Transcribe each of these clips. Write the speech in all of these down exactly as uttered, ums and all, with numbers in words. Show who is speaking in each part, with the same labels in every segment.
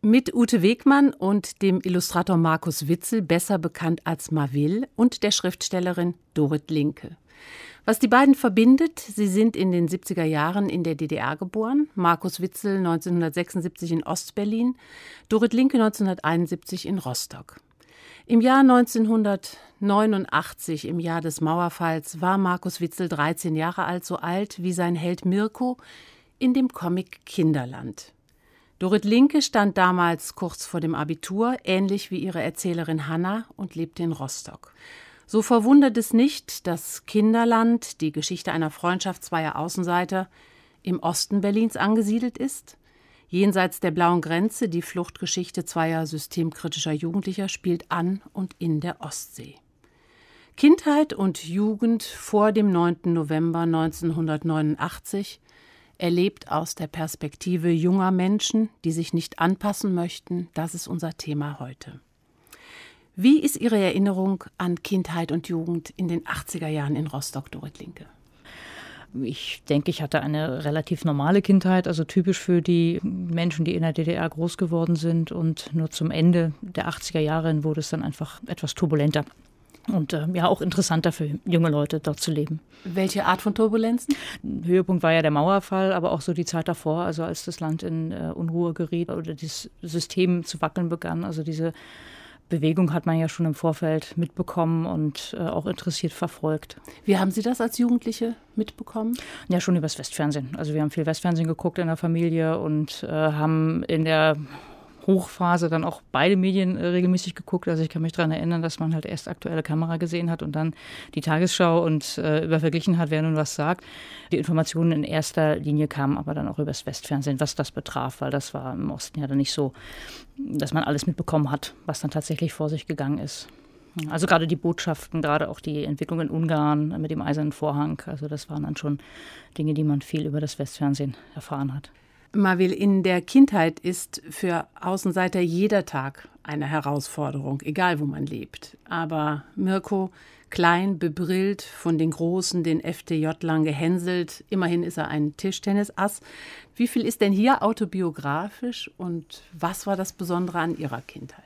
Speaker 1: Mit Ute Wegmann und dem Illustrator Markus Witzel, besser bekannt als Marvil, und der Schriftstellerin Dorit Linke. Was die beiden verbindet: Sie sind in den siebziger Jahren in der D D R geboren, Markus Witzel neunzehnhundertsechsundsiebzig in Ostberlin, Dorit Linke neunzehnhunderteinundsiebzig in Rostock. Im Jahr neunzehnhundertneunundachtzig, im Jahr des Mauerfalls, war Markus Witzel dreizehn Jahre alt, so alt wie sein Held Mirko in dem Comic Kinderland. Dorit Linke stand damals kurz vor dem Abitur, ähnlich wie ihre Erzählerin Hanna, und lebte in Rostock. So verwundert es nicht, dass Kinderland, die Geschichte einer Freundschaft zweier Außenseiter, im Osten Berlins angesiedelt ist. Jenseits der blauen Grenze, die Fluchtgeschichte zweier systemkritischer Jugendlicher, spielt an und in der Ostsee. Kindheit und Jugend vor dem neunten November neunzehnhundertneunundachtzig, erlebt aus der Perspektive junger Menschen, die sich nicht anpassen möchten, das ist unser Thema heute. Wie ist Ihre Erinnerung an Kindheit und Jugend in den achtziger Jahren in Rostock, Dorit Linke?
Speaker 2: Ich denke, ich hatte eine relativ normale Kindheit, also typisch für die Menschen, die in der D D R groß geworden sind. Und nur zum Ende der achtziger Jahre wurde es dann einfach etwas turbulenter. Und äh, ja, auch interessanter für junge Leute, dort zu leben.
Speaker 1: Welche Art von Turbulenzen?
Speaker 2: Höhepunkt war ja der Mauerfall, aber auch so die Zeit davor, also als das Land in äh, Unruhe geriet oder das System zu wackeln begann. Also diese Bewegung hat man ja schon im Vorfeld mitbekommen und äh, auch interessiert verfolgt.
Speaker 1: Wie haben Sie das als Jugendliche mitbekommen?
Speaker 2: Ja, schon übers Westfernsehen. Also wir haben viel Westfernsehen geguckt in der Familie und äh, haben in der Hochphase dann auch beide Medien äh, regelmäßig geguckt. Also ich kann mich daran erinnern, dass man halt erst aktuelle Kamera gesehen hat und dann die Tagesschau und äh, über verglichen hat, wer nun was sagt. Die Informationen in erster Linie kamen aber dann auch übers Westfernsehen, was das betraf, weil das war im Osten ja dann nicht so, dass man alles mitbekommen hat, was dann tatsächlich vor sich gegangen ist. Also gerade die Botschaften, gerade auch die Entwicklung in Ungarn mit dem Eisernen Vorhang, also das waren dann schon Dinge, die man viel über das Westfernsehen erfahren hat.
Speaker 1: Marvil, in der Kindheit ist für Außenseiter jeder Tag eine Herausforderung, egal wo man lebt. Aber Mirko, klein, bebrillt, von den Großen, den F D J-Lern gehänselt, immerhin ist er ein Tischtennisass. Wie viel ist denn hier autobiografisch und was war das Besondere an Ihrer Kindheit?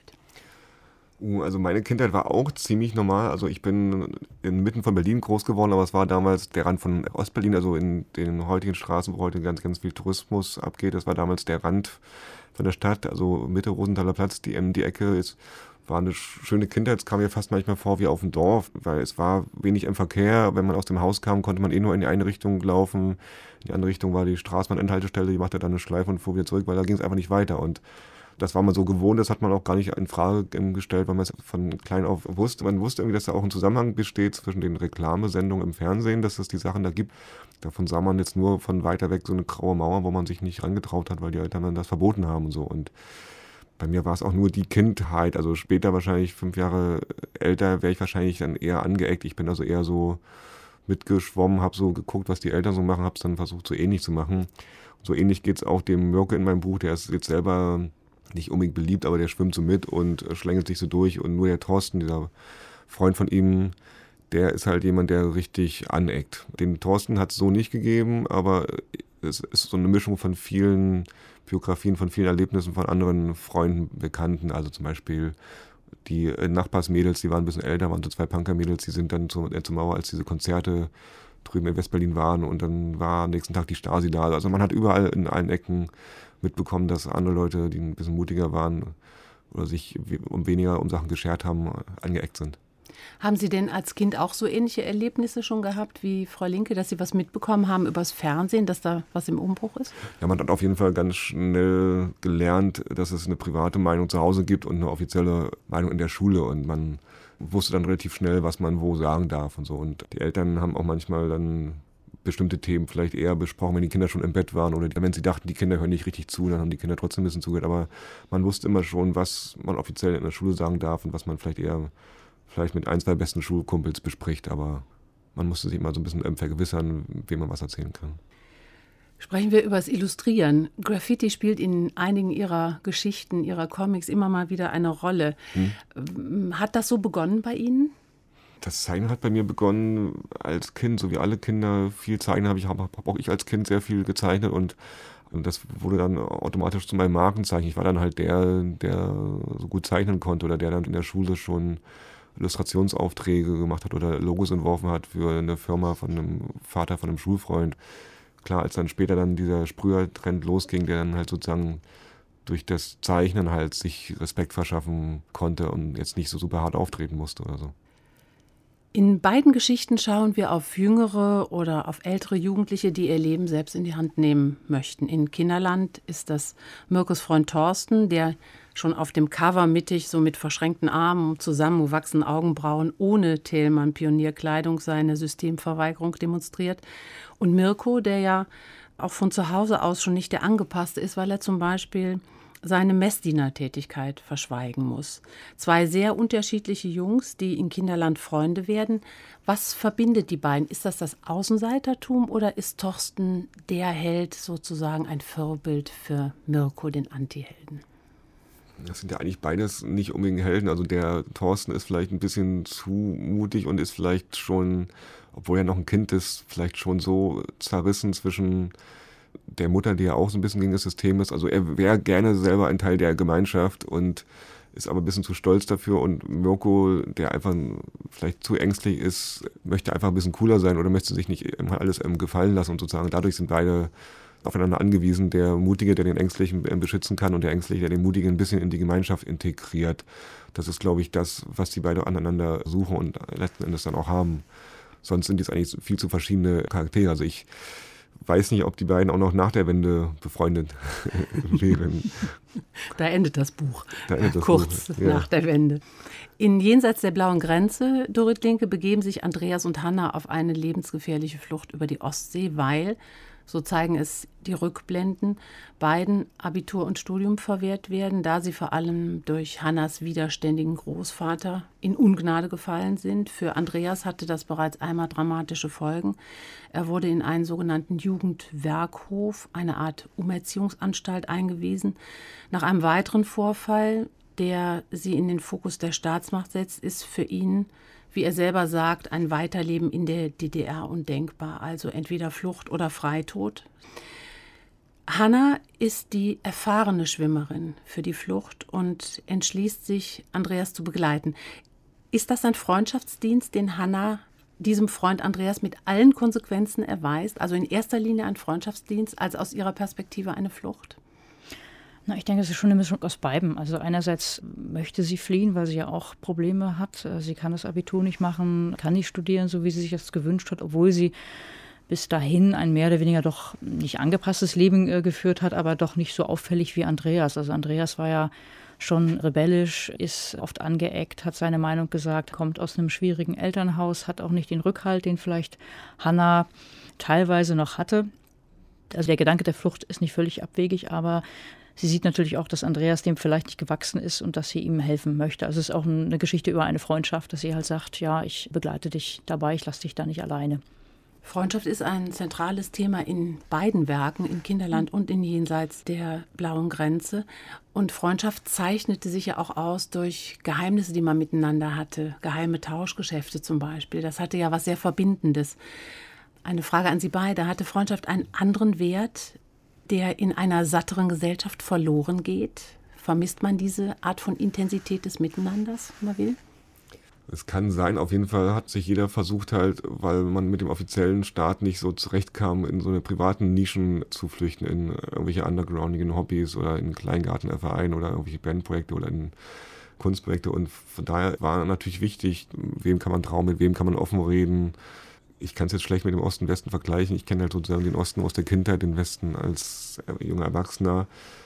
Speaker 3: Uh, also meine Kindheit war auch ziemlich normal. Also ich bin inmitten von Berlin groß geworden, aber es war damals der Rand von Ostberlin, also in den heutigen Straßen, wo heute ganz, ganz viel Tourismus abgeht. Das war damals der Rand von der Stadt, also Mitte Rosenthaler Platz, die, die Ecke. Es war eine schöne Kindheit. Es kam mir fast manchmal vor wie auf dem Dorf, weil es war wenig im Verkehr. Wenn man aus dem Haus kam, konnte man eh nur in die eine Richtung laufen. In die andere Richtung war die Straßenbahn-Endhaltestelle, die machte dann eine Schleife und fuhr wieder zurück, weil da ging es einfach nicht weiter. Und das war man so gewohnt, das hat man auch gar nicht in Frage gestellt, weil man es von klein auf wusste. Man wusste irgendwie, dass da auch ein Zusammenhang besteht zwischen den Reklamesendungen im Fernsehen, dass es die Sachen da gibt. Davon sah man jetzt nur von weiter weg so eine graue Mauer, wo man sich nicht rangetraut hat, weil die Eltern dann das verboten haben und so. Und bei mir war es auch nur die Kindheit. Also später, wahrscheinlich fünf Jahre älter, wäre ich wahrscheinlich dann eher angeeckt. Ich bin also eher so mitgeschwommen, habe so geguckt, was die Eltern so machen, habe es dann versucht, so ähnlich zu machen. Und so ähnlich geht es auch dem Mirko in meinem Buch, der ist jetzt selber nicht unbedingt beliebt, aber der schwimmt so mit und schlängelt sich so durch. Und nur der Thorsten, dieser Freund von ihm, der ist halt jemand, der richtig aneckt. Den Thorsten hat es so nicht gegeben, aber es ist so eine Mischung von vielen Biografien, von vielen Erlebnissen von anderen Freunden, Bekannten. Also zum Beispiel die Nachbarsmädels, die waren ein bisschen älter, waren so zwei Punkermädels, die sind dann zur, äh, zur Mauer, als diese Konzerte drüben in Westberlin waren, und dann war am nächsten Tag die Stasi da. Also man hat überall in allen Ecken mitbekommen, dass andere Leute, die ein bisschen mutiger waren oder sich um weniger um Sachen geschert haben, angeeckt sind.
Speaker 1: Haben Sie denn als Kind auch so ähnliche Erlebnisse schon gehabt wie Frau Linke, dass Sie was mitbekommen haben übers Fernsehen, dass da was im Umbruch ist?
Speaker 3: Ja, man hat auf jeden Fall ganz schnell gelernt, dass es eine private Meinung zu Hause gibt und eine offizielle Meinung in der Schule, und man wusste dann relativ schnell, was man wo sagen darf und so. Und die Eltern haben auch manchmal dann bestimmte Themen vielleicht eher besprochen, wenn die Kinder schon im Bett waren oder wenn sie dachten, die Kinder hören nicht richtig zu, dann haben die Kinder trotzdem ein bisschen zugehört. Aber man wusste immer schon, was man offiziell in der Schule sagen darf und was man vielleicht eher vielleicht mit ein, zwei besten Schulkumpels bespricht. Aber man musste sich immer so ein bisschen vergewissern, wem man was erzählen kann.
Speaker 1: Sprechen wir über das Illustrieren. Graffiti spielt in einigen Ihrer Geschichten, Ihrer Comics immer mal wieder eine Rolle. Hm. Hat das so begonnen bei Ihnen?
Speaker 3: Das Zeichnen hat bei mir begonnen als Kind, so wie alle Kinder viel zeichnen habe ich, habe auch ich als Kind sehr viel gezeichnet und Und das wurde dann automatisch zu meinem Markenzeichen. Ich war dann halt der, der so gut zeichnen konnte oder der dann in der Schule schon Illustrationsaufträge gemacht hat oder Logos entworfen hat für eine Firma von einem Vater, von einem Schulfreund. Klar, als dann später dann dieser Sprüher-Trend losging, der dann halt sozusagen durch das Zeichnen halt sich Respekt verschaffen konnte und jetzt nicht so super hart auftreten musste oder so.
Speaker 1: In beiden Geschichten schauen wir auf jüngere oder auf ältere Jugendliche, die ihr Leben selbst in die Hand nehmen möchten. In Kinderland ist das Mirkos Freund Thorsten, der schon auf dem Cover mittig so mit verschränkten Armen, zusammengewachsenen Augenbrauen, ohne Thälmann-Pionierkleidung seine Systemverweigerung demonstriert. Und Mirko, der ja auch von zu Hause aus schon nicht der Angepasste ist, weil er zum Beispiel seine Messdienertätigkeit verschweigen muss. Zwei sehr unterschiedliche Jungs, die in Kinderland Freunde werden. Was verbindet die beiden? Ist das das Außenseitertum oder ist Thorsten der Held, sozusagen ein Vorbild für Mirko, den Antihelden?
Speaker 3: Das sind ja eigentlich beides nicht unbedingt Helden. Also der Thorsten ist vielleicht ein bisschen zu mutig und ist vielleicht schon, obwohl er noch ein Kind ist, vielleicht schon so zerrissen zwischen der Mutter, die ja auch so ein bisschen gegen das System ist. Also er wäre gerne selber ein Teil der Gemeinschaft und ist aber ein bisschen zu stolz dafür. Und Mirko, der einfach vielleicht zu ängstlich ist, möchte einfach ein bisschen cooler sein oder möchte sich nicht immer alles gefallen lassen. Und sozusagen dadurch sind beide aufeinander angewiesen. Der Mutige, der den Ängstlichen beschützen kann und der Ängstliche, der den Mutigen ein bisschen in die Gemeinschaft integriert. Das ist, glaube ich, das, was die beide aneinander suchen und letzten Endes dann auch haben. Sonst sind es eigentlich viel zu verschiedene Charaktere. Also ich weiß nicht, ob die beiden auch noch nach der Wende befreundet wären.
Speaker 1: Da endet das Buch,
Speaker 3: da endet das
Speaker 1: kurz
Speaker 3: Buch.
Speaker 1: nach
Speaker 3: Ja.
Speaker 1: der Wende. In Jenseits der blauen Grenze, Dorit Linke, begeben sich Andreas und Hanna auf eine lebensgefährliche Flucht über die Ostsee, weil, so zeigen es die Rückblenden, beiden Abitur und Studium verwehrt werden, da sie vor allem durch Hannas widerständigen Großvater in Ungnade gefallen sind. Für Andreas hatte das bereits einmal dramatische Folgen. Er wurde in einen sogenannten Jugendwerkhof, eine Art Umerziehungsanstalt, eingewiesen. Nach einem weiteren Vorfall, der sie in den Fokus der Staatsmacht setzt, ist für ihn, wie er selber sagt, ein Weiterleben in der D D R undenkbar, also entweder Flucht oder Freitod. Hanna ist die erfahrene Schwimmerin für die Flucht und entschließt sich, Andreas zu begleiten. Ist das ein Freundschaftsdienst, den Hanna diesem Freund Andreas mit allen Konsequenzen erweist? Also in erster Linie ein Freundschaftsdienst, als aus ihrer Perspektive eine Flucht?
Speaker 2: Na, ich denke, es ist schon eine Mischung aus beidem. Also einerseits möchte sie fliehen, weil sie ja auch Probleme hat. Sie kann das Abitur nicht machen, kann nicht studieren, so wie sie sich das gewünscht hat, obwohl sie bis dahin ein mehr oder weniger doch nicht angepasstes Leben äh, geführt hat, aber doch nicht so auffällig wie Andreas. Also Andreas war ja schon rebellisch, ist oft angeeckt, hat seine Meinung gesagt, kommt aus einem schwierigen Elternhaus, hat auch nicht den Rückhalt, den vielleicht Hanna teilweise noch hatte. Also der Gedanke der Flucht ist nicht völlig abwegig, aber sie sieht natürlich auch, dass Andreas dem vielleicht nicht gewachsen ist und dass sie ihm helfen möchte. Also es ist auch eine Geschichte über eine Freundschaft, dass sie halt sagt, ja, ich begleite dich dabei, ich lasse dich da nicht alleine.
Speaker 1: Freundschaft ist ein zentrales Thema in beiden Werken, in Kinderland und in Jenseits der blauen Grenze. Und Freundschaft zeichnete sich ja auch aus durch Geheimnisse, die man miteinander hatte. Geheime Tauschgeschäfte zum Beispiel. Das hatte ja was sehr Verbindendes. Eine Frage an Sie beide. Hatte Freundschaft einen anderen Wert, der in einer satteren Gesellschaft verloren geht? Vermisst man diese Art von Intensität des Miteinanders, wenn man will?
Speaker 3: Es kann sein, auf jeden Fall hat sich jeder versucht halt, weil man mit dem offiziellen Staat nicht so zurechtkam, in so eine privaten Nischen zu flüchten, in irgendwelche undergroundigen Hobbys oder in Kleingartenvereinen oder irgendwelche Bandprojekte oder in Kunstprojekte. Und von daher war natürlich wichtig, wem kann man trauen, mit wem kann man offen reden. Ich kann es jetzt schlecht mit dem Osten und Westen vergleichen. Ich kenne halt sozusagen den Osten aus der Kindheit, den Westen als junger Erwachsener.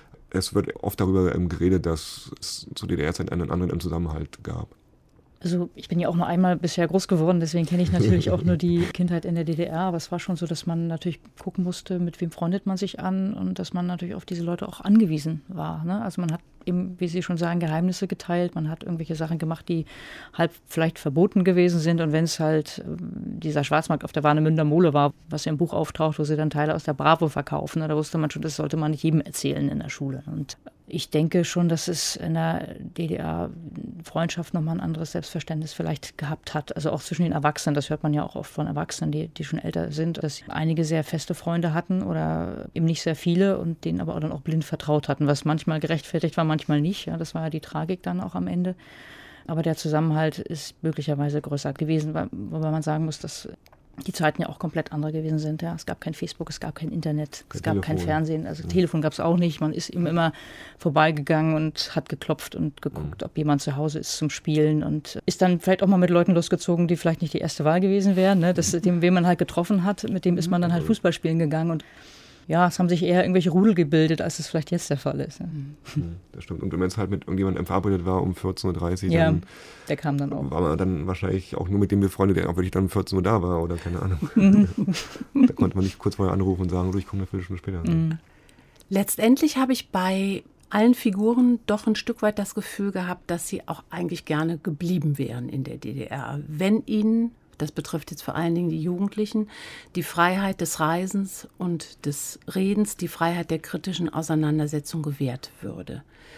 Speaker 3: Es wird oft darüber geredet, dass es zu D D R-Zeiten einen anderen Zusammenhalt gab.
Speaker 2: Also ich bin ja auch nur einmal bisher groß geworden, deswegen kenne ich natürlich auch nur die Kindheit in der D D R. Aber es war schon so, dass man natürlich gucken musste, mit wem freundet man sich an und dass man natürlich auf diese Leute auch angewiesen war. Ne? Also man hat eben, wie Sie schon sagen, Geheimnisse geteilt. Man hat irgendwelche Sachen gemacht, die halb vielleicht verboten gewesen sind. Und wenn es halt äh, dieser Schwarzmarkt auf der Warnemünder Mole war, was im Buch auftaucht, wo sie dann Teile aus der Bravo verkaufen, ne? Da wusste man schon, das sollte man nicht jedem erzählen in der Schule. Und Ich denke schon, dass es in der D D R Freundschaft nochmal ein anderes Selbstverständnis vielleicht gehabt hat. Also auch zwischen den Erwachsenen, das hört man ja auch oft von Erwachsenen, die, die schon älter sind, dass einige sehr feste Freunde hatten oder eben nicht sehr viele und denen aber auch dann auch blind vertraut hatten, was manchmal gerechtfertigt war, manchmal nicht. Ja, das war ja die Tragik dann auch am Ende. Aber der Zusammenhalt ist möglicherweise größer gewesen, weil, wobei man sagen muss, dass die Zeiten ja auch komplett andere gewesen sind. Ja. Es gab kein Facebook, es gab kein Internet,
Speaker 3: kein
Speaker 2: es gab
Speaker 3: Telefon.
Speaker 2: kein Fernsehen. Also
Speaker 3: ja.
Speaker 2: Telefon gab es auch nicht. Man ist ihm immer vorbeigegangen und hat geklopft und geguckt, mhm. ob jemand zu Hause ist zum Spielen. Und ist dann vielleicht auch mal mit Leuten losgezogen, die vielleicht nicht die erste Wahl gewesen wären. Ne? Das, dem, wen man halt getroffen hat, mit dem ist man dann halt Fußball spielen gegangen. Und ja, es haben sich eher irgendwelche Rudel gebildet, als es vielleicht jetzt der Fall ist. Ja.
Speaker 3: Das stimmt. Und wenn man jetzt halt mit irgendjemandem verabredet war um vierzehn Uhr dreißig,
Speaker 2: ja,
Speaker 3: dann
Speaker 2: der kam dann auch.
Speaker 3: War man dann wahrscheinlich auch nur mit dem befreundet, der auch wirklich dann um vierzehn Uhr da war oder keine Ahnung. Da konnte man nicht kurz vorher anrufen und sagen, so, ich komme eine Viertelstunde später.
Speaker 1: Mhm. Letztendlich habe ich bei allen Figuren doch ein Stück weit das Gefühl gehabt, dass sie auch eigentlich gerne geblieben wären in der D D R. Wenn ihnen, das betrifft jetzt vor allen Dingen die Jugendlichen, die Freiheit des Reisens und des Redens, die Freiheit der kritischen Auseinandersetzung gewährt würde.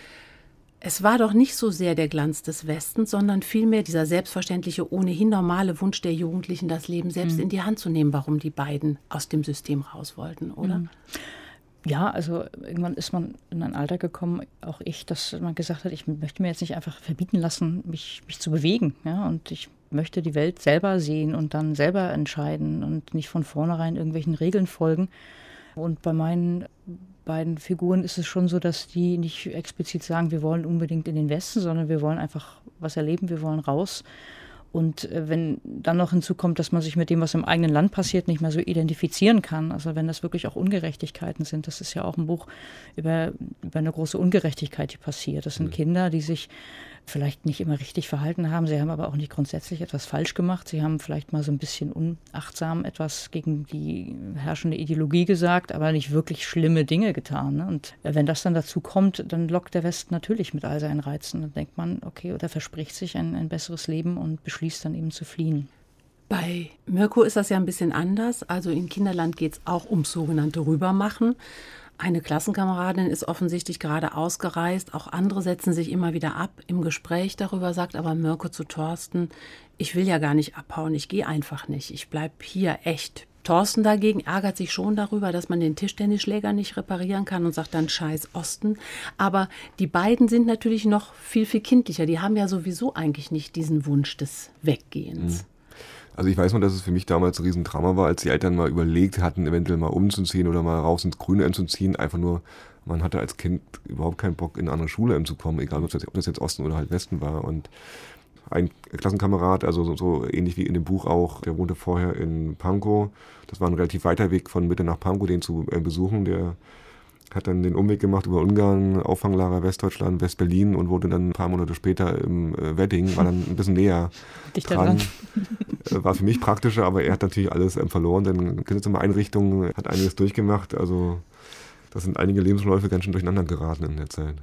Speaker 1: Es war doch nicht so sehr der Glanz des Westens, sondern vielmehr dieser selbstverständliche, ohnehin normale Wunsch der Jugendlichen, das Leben selbst mhm. in die Hand zu nehmen, warum die beiden aus dem System raus wollten, oder?
Speaker 2: Mhm. Ja, also irgendwann ist man in ein Alter gekommen, auch ich, dass man gesagt hat, ich möchte mir jetzt nicht einfach verbieten lassen, mich, mich zu bewegen. Ja? Und ich möchte die Welt selber sehen und dann selber entscheiden und nicht von vornherein irgendwelchen Regeln folgen. Und bei meinen beiden Figuren ist es schon so, dass die nicht explizit sagen, wir wollen unbedingt in den Westen, sondern wir wollen einfach was erleben, wir wollen raus. Und wenn dann noch hinzukommt, dass man sich mit dem, was im eigenen Land passiert, nicht mehr so identifizieren kann, also wenn das wirklich auch Ungerechtigkeiten sind, das ist ja auch ein Buch über, über eine große Ungerechtigkeit, die passiert. Das sind mhm. Kinder, die sich vielleicht nicht immer richtig verhalten haben, sie haben aber auch nicht grundsätzlich etwas falsch gemacht, sie haben vielleicht mal so ein bisschen unachtsam etwas gegen die herrschende Ideologie gesagt, aber nicht wirklich schlimme Dinge getan. Ne? Und wenn das dann dazu kommt, dann lockt der Westen natürlich mit all seinen Reizen. Dann denkt man, okay, oder verspricht sich ein, ein besseres Leben und beschließt dann eben zu fliehen.
Speaker 1: Bei Mirko ist das ja ein bisschen anders. Also in Kinderland geht es auch ums sogenannte Rübermachen. Eine Klassenkameradin ist offensichtlich gerade ausgereist. Auch andere setzen sich immer wieder ab. Im Gespräch darüber sagt aber Mirko zu Thorsten, ich will ja gar nicht abhauen, ich gehe einfach nicht. Ich bleibe hier echt. Thorsten dagegen ärgert sich schon darüber, dass man den Tischtennisschläger nicht reparieren kann und sagt dann Scheiß Osten. Aber die beiden sind natürlich noch viel, viel kindlicher. Die haben ja sowieso eigentlich nicht diesen Wunsch des Weggehens.
Speaker 3: Mhm. Also ich weiß noch, dass es für mich damals ein Riesentrauma war, als die Eltern mal überlegt hatten, eventuell mal umzuziehen oder mal raus ins Grüne zu ziehen. Einfach nur, man hatte als Kind überhaupt keinen Bock, in eine andere Schule zu kommen, egal ob das, ob das jetzt Osten oder halt Westen war. Und ein Klassenkamerad, also so, so ähnlich wie in dem Buch auch, der wohnte vorher in Pankow. Das war ein relativ weiter Weg von Mitte nach Pankow, den zu äh, besuchen. Der hat dann den Umweg gemacht über Ungarn, Auffanglager Westdeutschland, Westberlin und wurde dann ein paar Monate später im äh, Wedding, war dann ein bisschen näher dran. Äh, war für mich praktischer, aber er hat natürlich alles ähm, verloren, denn Kinderzimmereinrichtung hat einiges durchgemacht. Also das sind einige Lebensläufe ganz schön durcheinander geraten in der Zeit.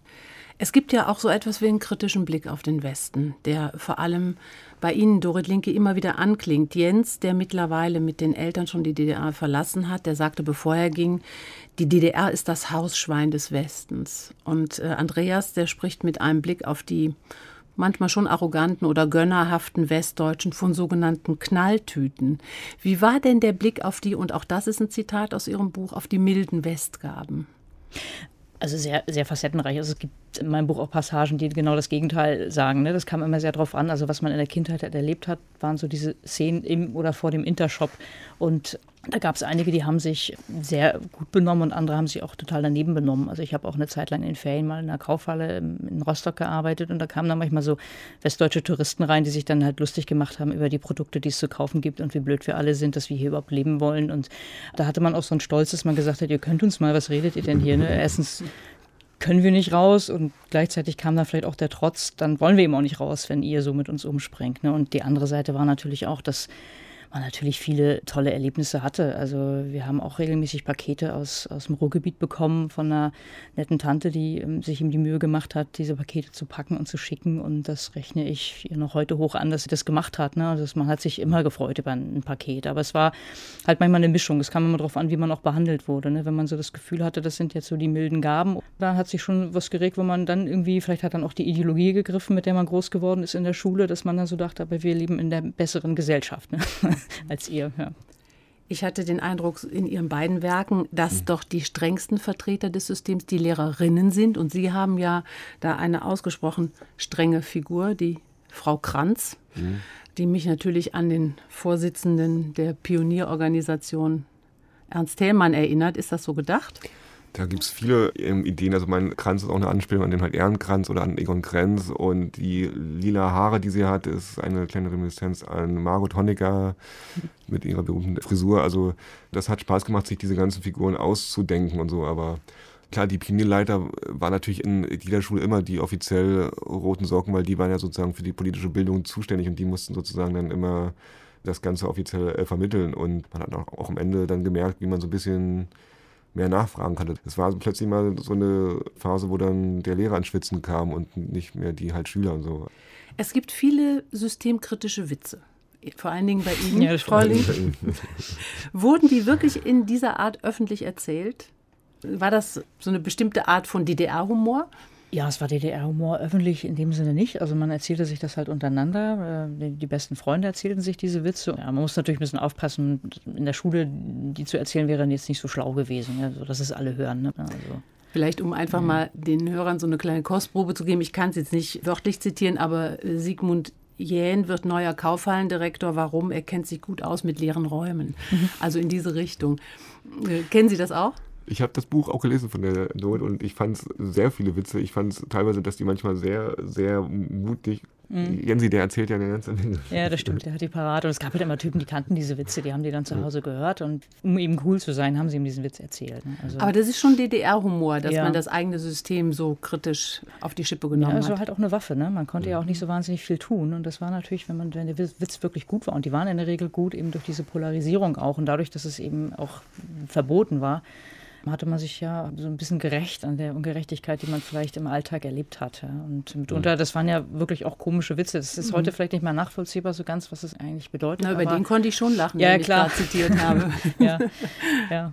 Speaker 1: Es gibt ja auch so etwas wie einen kritischen Blick auf den Westen, der vor allem bei Ihnen, Dorit Linke, immer wieder anklingt. Jens, der mittlerweile mit den Eltern schon die D D R verlassen hat, der sagte, bevor er ging, die D D R ist das Hausschwein des Westens. Und äh, Andreas, der spricht mit einem Blick auf die manchmal schon arroganten oder gönnerhaften Westdeutschen von sogenannten Knalltüten. Wie war denn der Blick auf die, und auch das ist ein Zitat aus Ihrem Buch, auf die milden Westgaben?
Speaker 2: Also sehr, sehr facettenreich. Also es gibt in meinem Buch auch Passagen, die genau das Gegenteil sagen. Ne? Das kam immer sehr drauf an. Also was man in der Kindheit erlebt hat, waren so diese Szenen im oder vor dem Intershop. Und da gab es einige, die haben sich sehr gut benommen und andere haben sich auch total daneben benommen. Also ich habe auch eine Zeit lang in den Ferien mal in einer Kaufhalle in Rostock gearbeitet und da kamen dann manchmal so westdeutsche Touristen rein, die sich dann halt lustig gemacht haben über die Produkte, die es zu kaufen gibt und wie blöd wir alle sind, dass wir hier überhaupt leben wollen. Und da hatte man auch so einen Stolz, dass man gesagt hat, ihr könnt uns mal, was redet ihr denn hier? Ne? Erstens können wir nicht raus und gleichzeitig kam dann vielleicht auch der Trotz, dann wollen wir eben auch nicht raus, wenn ihr so mit uns umspringt. Ne? Und die andere Seite war natürlich auch, dass man natürlich viele tolle Erlebnisse hatte. Also wir haben auch regelmäßig Pakete aus, aus dem Ruhrgebiet bekommen von einer netten Tante, die ähm, sich ihm die Mühe gemacht hat, diese Pakete zu packen und zu schicken. Und das rechne ich ihr noch heute hoch an, dass sie das gemacht hat. Ne? Also man hat sich immer gefreut über ein, ein Paket. Aber es war halt manchmal eine Mischung. Es kam immer darauf an, wie man auch behandelt wurde. Ne? Wenn man so das Gefühl hatte, das sind jetzt so die milden Gaben, dann hat sich schon was geregt, wo man dann irgendwie, vielleicht hat dann auch die Ideologie gegriffen, mit der man groß geworden ist in der Schule, dass man dann so dachte, aber wir leben in der besseren Gesellschaft. Ne? als ihr. Ja.
Speaker 1: Ich hatte den Eindruck in Ihren beiden Werken, dass mhm. doch die strengsten Vertreter des Systems die Lehrerinnen sind. Und Sie haben ja da eine ausgesprochen strenge Figur, die Frau Kranz, mhm. die mich natürlich an den Vorsitzenden der Pionierorganisation Ernst Thälmann erinnert. Ist das so gedacht?
Speaker 3: Da gibt es viele ähm, Ideen. Also mein Kranz ist auch eine Anspielung an den halt Ehrenkranz oder an Egon Krenz. Und die lila Haare, die sie hat, ist eine kleine Reminiszenz an Margot Honecker mit ihrer berühmten Frisur. Also das hat Spaß gemacht, sich diese ganzen Figuren auszudenken und so. Aber klar, die Pionierleiter war natürlich in jeder Schule immer die offiziell roten Socken, weil die waren ja sozusagen für die politische Bildung zuständig und die mussten sozusagen dann immer das Ganze offiziell äh, vermitteln. Und man hat auch, auch am Ende dann gemerkt, wie man so ein bisschen mehr nachfragen kann. Es war plötzlich mal so eine Phase, wo dann der Lehrer ins Schwitzen kam und nicht mehr die halt Schüler und so.
Speaker 1: Es gibt viele systemkritische Witze, vor allen Dingen bei Ihnen, ja, Frau Link. Wurden die wirklich in dieser Art öffentlich erzählt? War das so eine bestimmte Art von D D R-Humor?
Speaker 2: Ja, es war D D R-Humor, öffentlich in dem Sinne nicht. Also man erzählte sich das halt untereinander. Die besten Freunde erzählten sich diese Witze. Ja, man muss natürlich ein bisschen aufpassen. In der Schule, die zu erzählen, wäre jetzt nicht so schlau gewesen, ja, so dass es alle hören. Ne? Also.
Speaker 1: Vielleicht, um einfach ja. mal den Hörern so eine kleine Kostprobe zu geben. Ich kann es jetzt nicht wörtlich zitieren, aber Sigmund Jähn wird neuer Kaufhallendirektor. Warum? Er kennt sich gut aus mit leeren Räumen. Mhm. Also in diese Richtung. Kennen Sie das auch?
Speaker 3: Ich habe das Buch auch gelesen von der Not und ich fand sehr viele Witze. Ich fand teilweise, dass die manchmal sehr, sehr mutig. Mhm. Jensi, der erzählt ja eine ganze Menge.
Speaker 2: Ja, das stimmt, der hat die parat. Und es gab halt immer Typen, die kannten diese Witze, die haben die dann zu Hause gehört. Und um eben cool zu sein, haben sie ihm diesen Witz erzählt. Ne? Also,
Speaker 1: aber das ist schon D D R-Humor, dass ja. man das eigene System so kritisch auf die Schippe genommen
Speaker 2: ja,
Speaker 1: hat.
Speaker 2: Ja, also halt auch eine Waffe. Ne? Man konnte ja. ja auch nicht so wahnsinnig viel tun. Und das war natürlich, wenn, man, wenn der Witz wirklich gut war. Und die waren in der Regel gut, eben durch diese Polarisierung auch. Und dadurch, dass es eben auch verboten war, hatte man sich ja so ein bisschen gerecht an der Ungerechtigkeit, die man vielleicht im Alltag erlebt hatte. Und mitunter, das waren ja wirklich auch komische Witze. Das ist mhm. heute vielleicht nicht mehr nachvollziehbar so ganz, was es eigentlich bedeutet.
Speaker 1: Na, über den konnte ich schon lachen,
Speaker 2: ja,
Speaker 1: den
Speaker 2: klar.
Speaker 1: ich gerade zitiert habe.
Speaker 2: ja, ja.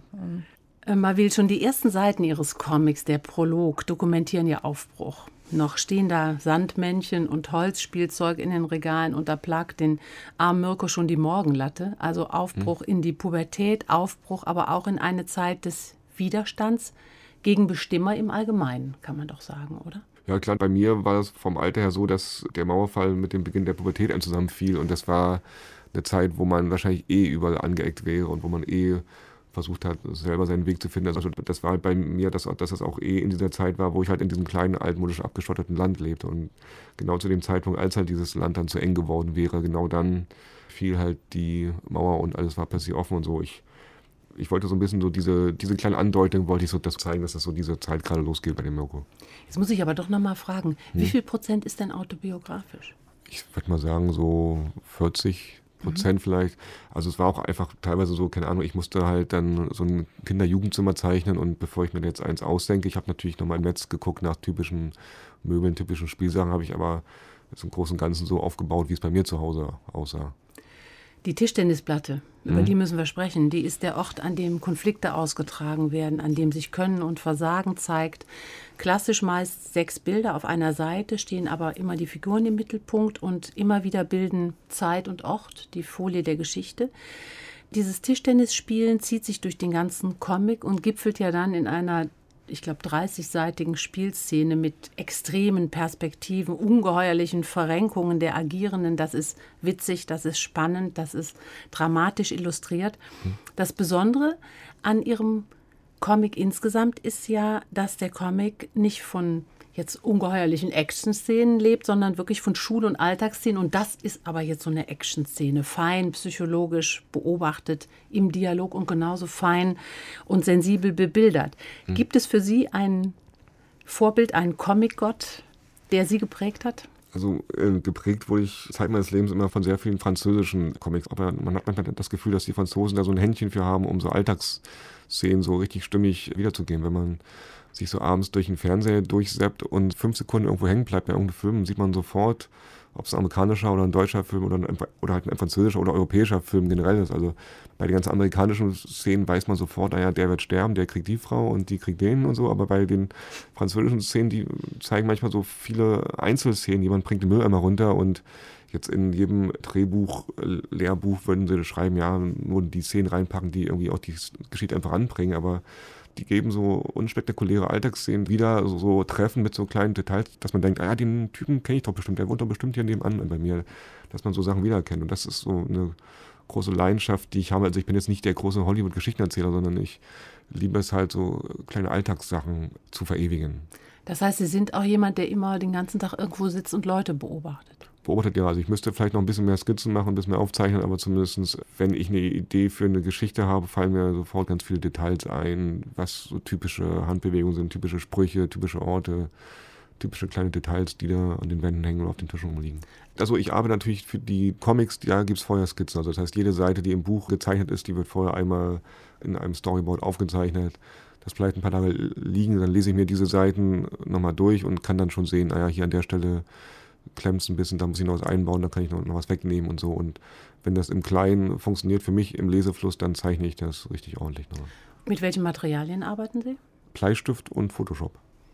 Speaker 1: Man will schon die ersten Seiten Ihres Comics, der Prolog, dokumentieren ja Aufbruch. Noch stehen da Sandmännchen und Holzspielzeug in den Regalen und da plagt den armen Mirko schon die Morgenlatte. Also Aufbruch mhm. in die Pubertät, Aufbruch aber auch in eine Zeit des Widerstands gegen Bestimmer im Allgemeinen, kann man doch sagen, oder?
Speaker 3: Ja klar, bei mir war das vom Alter her so, dass der Mauerfall mit dem Beginn der Pubertät einem zusammenfiel und das war eine Zeit, wo man wahrscheinlich eh überall angeeckt wäre und wo man eh versucht hat, selber seinen Weg zu finden. Also das war halt bei mir, dass, dass das auch eh in dieser Zeit war, wo ich halt in diesem kleinen, altmodisch abgeschotteten Land lebte und genau zu dem Zeitpunkt, als halt dieses Land dann zu eng geworden wäre, genau dann fiel halt die Mauer und alles war plötzlich offen und so. Ich Ich wollte so ein bisschen so diese, diese kleine Andeutung, wollte ich so das zeigen, dass das so diese Zeit gerade losgeht bei dem Mirko.
Speaker 1: Jetzt muss ich aber doch noch mal fragen, hm. wie viel Prozent ist denn autobiografisch?
Speaker 3: Ich würde mal sagen so vierzig Prozent mhm. vielleicht. Also es war auch einfach teilweise so, keine Ahnung, ich musste halt dann so ein Kinder-Jugendzimmer zeichnen und bevor ich mir jetzt eins ausdenke, ich habe natürlich nochmal im Netz geguckt nach typischen Möbeln, typischen Spielsachen, habe ich aber jetzt im Großen und Ganzen so aufgebaut, wie es bei mir zu Hause aussah.
Speaker 1: Die Tischtennisplatte, über mhm. die müssen wir sprechen, die ist der Ort, an dem Konflikte ausgetragen werden, an dem sich Können und Versagen zeigt. Klassisch meist sechs Bilder auf einer Seite, stehen aber immer die Figuren im Mittelpunkt und immer wieder bilden Zeit und Ort, die Folie der Geschichte. Dieses Tischtennisspielen zieht sich durch den ganzen Comic und gipfelt ja dann in einer, ich glaube, dreißigseitigen Spielszene mit extremen Perspektiven, ungeheuerlichen Verrenkungen der Agierenden. Das ist witzig, das ist spannend, das ist dramatisch illustriert. Das Besondere an Ihrem Comic insgesamt ist ja, dass der Comic nicht von jetzt ungeheuerlichen Action-Szenen lebt, sondern wirklich von Schul- und Alltagsszenen. Und das ist aber jetzt so eine Action-Szene, fein psychologisch beobachtet, im Dialog und genauso fein und sensibel bebildert. Hm. Gibt es für Sie ein Vorbild, einen Comic-Gott, der Sie geprägt hat?
Speaker 3: Also äh, geprägt wurde ich Zeit meines Lebens immer von sehr vielen französischen Comics. Aber man hat manchmal das Gefühl, dass die Franzosen da so ein Händchen für haben, um so Alltagsszenen so richtig stimmig wiederzugeben. Wenn man sich so abends durch den Fernseher durchseppt und fünf Sekunden irgendwo hängen bleibt bei irgendeinem Film, sieht man sofort, ob es ein amerikanischer oder ein deutscher Film oder, ein, oder halt ein französischer oder europäischer Film generell ist. Also bei den ganzen amerikanischen Szenen weiß man sofort, naja, der wird sterben, der kriegt die Frau und die kriegt den und so. Aber bei den französischen Szenen, die zeigen manchmal so viele Einzelszenen. Jemand bringt den Mülleimer runter und jetzt in jedem Drehbuch, Lehrbuch würden sie schreiben, ja, nur die Szenen reinpacken, die irgendwie auch die Geschichte einfach anbringen. Aber die geben so unspektakuläre Alltagsszenen wieder, so, so Treffen mit so kleinen Details, dass man denkt, ah ja, den Typen kenne ich doch bestimmt, der wohnt doch bestimmt hier nebenan bei mir, dass man so Sachen wiedererkennt. Und das ist so eine große Leidenschaft, die ich habe. Also ich bin jetzt nicht der große Hollywood-Geschichtenerzähler, sondern ich liebe es halt, so kleine Alltagssachen zu verewigen.
Speaker 1: Das heißt, Sie sind auch jemand, der immer den ganzen Tag irgendwo sitzt und Leute beobachtet?
Speaker 3: Beobachtet, ja. Also ich müsste vielleicht noch ein bisschen mehr Skizzen machen, ein bisschen mehr aufzeichnen, aber zumindest, wenn ich eine Idee für eine Geschichte habe, fallen mir sofort ganz viele Details ein, was so typische Handbewegungen sind, typische Sprüche, typische Orte, typische kleine Details, die da an den Wänden hängen oder auf den Tischen rumliegen. Also ich arbeite natürlich für die Comics, da gibt es vorher Skizzen. Also das heißt, jede Seite, die im Buch gezeichnet ist, die wird vorher einmal in einem Storyboard aufgezeichnet. Das bleibt ein paar Tage liegen, dann lese ich mir diese Seiten nochmal durch und kann dann schon sehen, naja, hier an der Stelle klemmt es ein bisschen, da muss ich noch was einbauen, da kann ich noch, noch was wegnehmen und so. Und wenn das im Kleinen funktioniert für mich im Lesefluss, dann zeichne ich das richtig ordentlich noch.
Speaker 1: Mit welchen Materialien arbeiten Sie?
Speaker 3: Bleistift und Photoshop.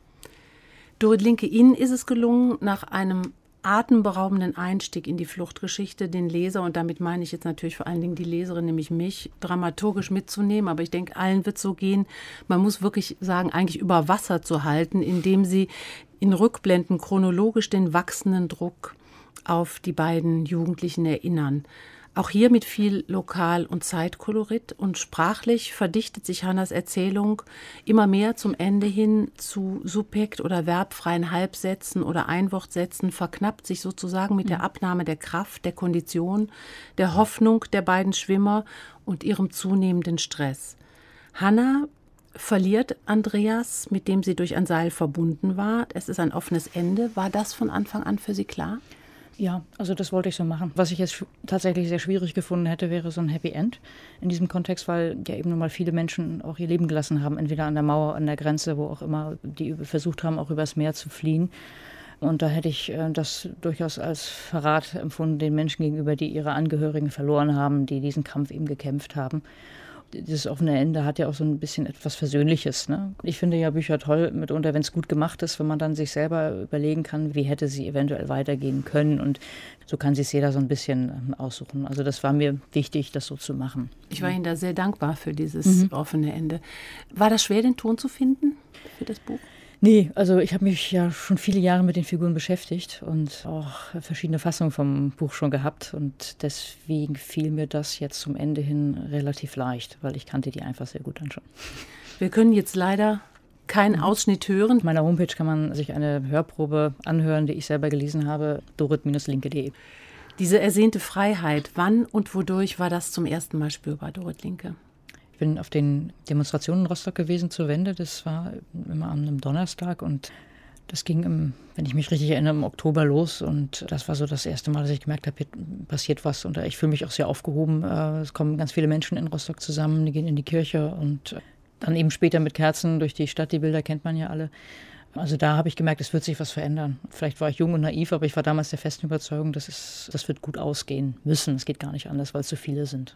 Speaker 1: Dorit Linke, Ihnen ist es gelungen, nach einem atemberaubenden Einstieg in die Fluchtgeschichte den Leser, und damit meine ich jetzt natürlich vor allen Dingen die Leserin, nämlich mich, dramaturgisch mitzunehmen. Aber ich denke, allen wird so gehen. Man muss wirklich sagen, eigentlich über Wasser zu halten, indem Sie in Rückblenden chronologisch den wachsenden Druck auf die beiden Jugendlichen erinnern. Auch hier mit viel Lokal- und Zeitkolorit, und sprachlich verdichtet sich Hannas Erzählung immer mehr zum Ende hin zu subjekt- oder verbfreien Halbsätzen oder Einwortsätzen, verknappt sich sozusagen mit der Abnahme der Kraft, der Kondition, der Hoffnung der beiden Schwimmer und ihrem zunehmenden Stress. Hanna verliert Andreas, mit dem sie durch ein Seil verbunden war. Es ist ein offenes Ende. War das von Anfang an für Sie klar?
Speaker 2: Ja, also das wollte ich so machen. Was ich jetzt tatsächlich sehr schwierig gefunden hätte, wäre so ein Happy End in diesem Kontext, weil ja eben nun mal viele Menschen auch ihr Leben gelassen haben, entweder an der Mauer, an der Grenze, wo auch immer, die versucht haben, auch übers Meer zu fliehen. Und da hätte ich äh, das durchaus als Verrat empfunden den Menschen gegenüber, die ihre Angehörigen verloren haben, die diesen Kampf eben gekämpft haben. Dieses offene Ende hat ja auch so ein bisschen etwas Versöhnliches, ne? Ich finde ja Bücher toll, mitunter, wenn es gut gemacht ist, wenn man dann sich selber überlegen kann, wie hätte sie eventuell weitergehen können. Und so kann sich jeder so ein bisschen aussuchen. Also das war mir wichtig, das so zu machen.
Speaker 1: Ich war Ihnen da sehr dankbar für dieses
Speaker 2: Mhm.
Speaker 1: offene Ende. War das schwer, den Ton zu finden für das Buch?
Speaker 2: Nee, also ich habe mich ja schon viele Jahre mit den Figuren beschäftigt und auch verschiedene Fassungen vom Buch schon gehabt. Und deswegen fiel mir das jetzt zum Ende hin relativ leicht, weil ich kannte die einfach sehr gut dann schon.
Speaker 1: Wir können jetzt leider keinen Ausschnitt hören.
Speaker 2: Auf meiner Homepage kann man sich eine Hörprobe anhören, die ich selber gelesen habe, dorit Bindestrich linke Punkt de.
Speaker 1: Diese ersehnte Freiheit, wann und wodurch war das zum ersten Mal spürbar, Dorit Linke?
Speaker 2: Ich bin auf den Demonstrationen in Rostock gewesen zur Wende. Das war immer an einem Donnerstag und das ging, im, wenn ich mich richtig erinnere, im Oktober los. Und das war so das erste Mal, dass ich gemerkt habe, hier passiert was. Und ich fühle mich auch sehr aufgehoben. Es kommen ganz viele Menschen in Rostock zusammen, die gehen in die Kirche und dann eben später mit Kerzen durch die Stadt. Die Bilder kennt man ja alle. Also da habe ich gemerkt, es wird sich was verändern. Vielleicht war ich jung und naiv, aber ich war damals der festen Überzeugung, dass es, das wird gut ausgehen müssen. Es geht gar nicht anders, weil es so viele sind.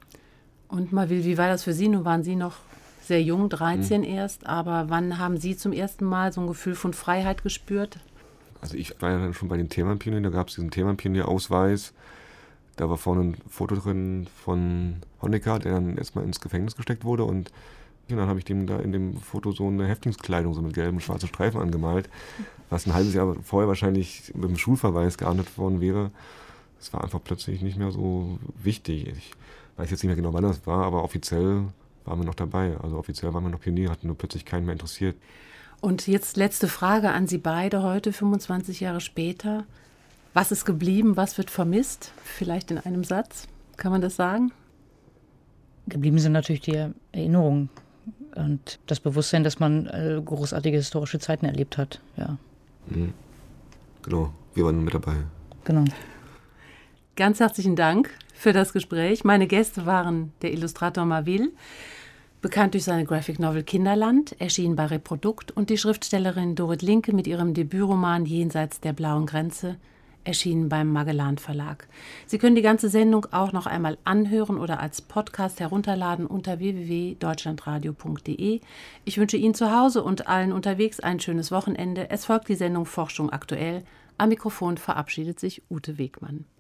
Speaker 1: Und Marvil, wie war das für Sie? Nun waren Sie noch sehr jung, dreizehn mhm. erst, aber wann haben Sie zum ersten Mal so ein Gefühl von Freiheit gespürt?
Speaker 3: Also ich war ja dann schon bei den Themenpionieren, da gab es diesen Themenpionier-Ausweis. Da war vorne ein Foto drin von Honecker, der dann erstmal ins Gefängnis gesteckt wurde, und ja, dann habe ich dem da in dem Foto so eine Häftlingskleidung so mit gelben und schwarzen Streifen angemalt, was ein halbes Jahr vorher wahrscheinlich mit dem Schulverweis geahndet worden wäre. Das war einfach plötzlich nicht mehr so wichtig. Ich weiß jetzt nicht mehr genau, wann das war, aber offiziell waren wir noch dabei. Also offiziell waren wir noch Pionier, hatten nur plötzlich keinen mehr interessiert.
Speaker 1: Und jetzt letzte Frage an Sie beide heute, fünfundzwanzig Jahre später. Was ist geblieben, was wird vermisst? Vielleicht in einem Satz, kann man das sagen?
Speaker 2: Geblieben sind natürlich die Erinnerungen und das Bewusstsein, dass man großartige historische Zeiten erlebt hat. Ja.
Speaker 3: Mhm. Genau, wir waren mit dabei.
Speaker 2: Genau.
Speaker 1: Ganz herzlichen Dank für das Gespräch. Meine Gäste waren der Illustrator Marvil, bekannt durch seine Graphic Novel Kinderland, erschienen bei Reprodukt, und die Schriftstellerin Dorit Linke mit ihrem Debütroman Jenseits der blauen Grenze, erschienen beim Magellan Verlag. Sie können die ganze Sendung auch noch einmal anhören oder als Podcast herunterladen unter w w w punkt deutschlandradio punkt d e. Ich wünsche Ihnen zu Hause und allen unterwegs ein schönes Wochenende. Es folgt die Sendung Forschung aktuell. Am Mikrofon verabschiedet sich Ute Wegmann.